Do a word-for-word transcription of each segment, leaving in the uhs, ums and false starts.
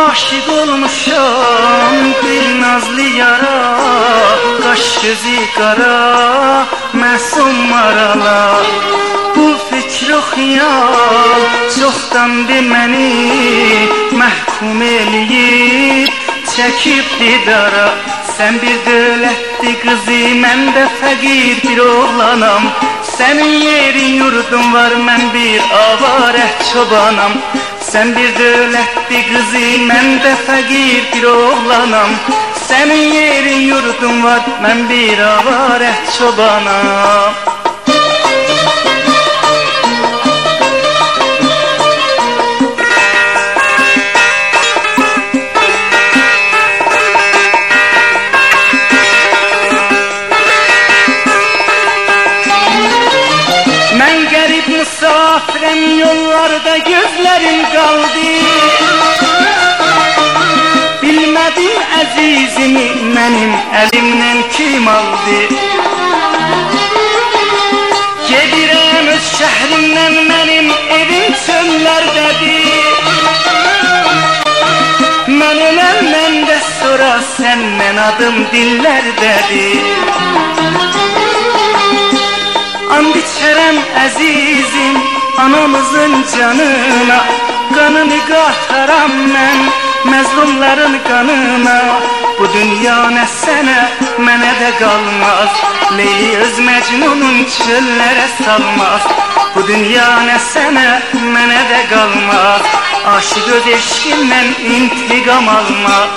Aşık olmuşam bir nazlı yara, qaş gözü qara, məsum marala. Bu fikr o xiyal çoxdandır məni məhkum eləyib, çəkib didara. Sən bir dövlətli qızı, mən də fəqir bir oğlanam. Sənin yerin yurdun var, mən bir avarə çobanam. Sen bir dövlətli qızı, mən də fəqir bir oğlanam. Sənin yerin yurdun var, mən bir avarə çobanam. Mən qərib misafirəm, yollarda gözlərim qaldı. Bilmədim əzizimi mənim əlimdən kim aldı. Gedirəm öz şəhrimdən, mənim evim çöllərdədir. Mən öləndən də sonra səndən adım dillərdədir. And içərəm əzizim anamızın canına, qanını qataram mən məzlumların qanına. Bu dünya nə sənə, mənə də qalmaz. Leyli öz Məcnunun çöllərə salmaz. Bu dünya nə sənə, mənə də qalmaz. Aşıq öz eşqindən intiqam almaz.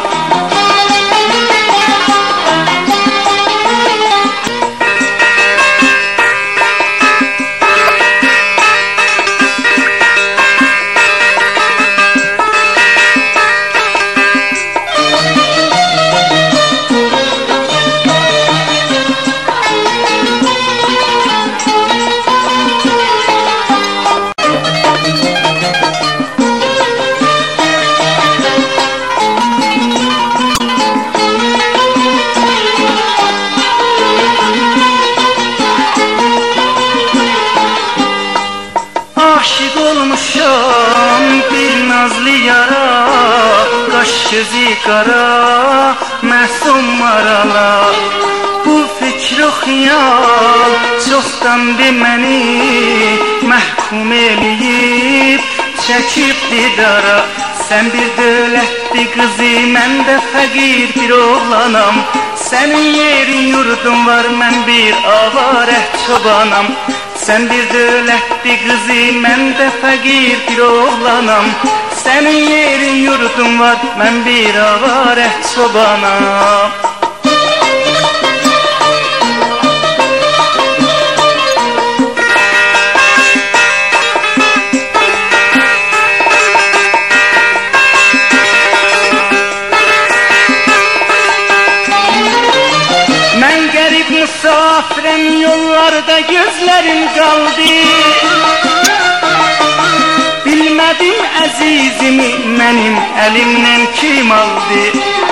Aşık olmuşam bir nazlı yara, qaş gözü qara, məsum marala. Bu fikr o xiyal çoxdandır məni məhkum eləyib, çəkib didara. Sən bir dövlətli qızı, mən də fəqir bir oğlanam. Sənin yerin yurdun var, mən bir avarə çobanam. Sen bir dövlətli qızı, mən də fəqir bir oğlanam. Sənin yerin yurdun var, mən bir avarə çobanam. Mən qərib misafirəm, yollarda gözlərim qaldı. Bilmədim əzizimi mənim əlimdən kim aldı.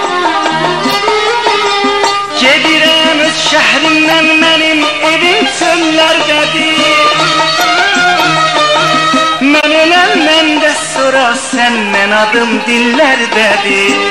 Gedirəm öz şəhrimdən, mənim evim çöllərdədir. Mən öləndən də sonra səndən adım dillərdədir.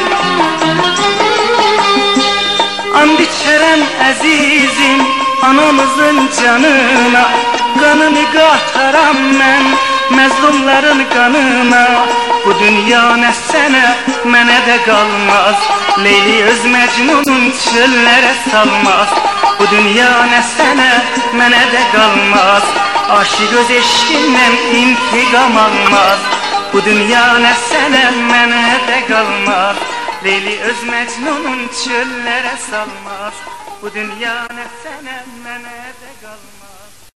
And içərəm əzizim anamızın canına, qanını qataram mən məzlumların qanına. Bu dünya nə sənə, mənə də qalmaz. Leyli öz Məcnunun çöllərə salmaz. Bu dünya nə sənə, mənə də qalmaz. Aşıq öz eşqindən intiqam almaz. Bu dünya nə sənə, mənə də qalmaz. Leyli öz Məcnunun çöllərə salmaz. Bu dünya nə sənə, mənə də qalmaz.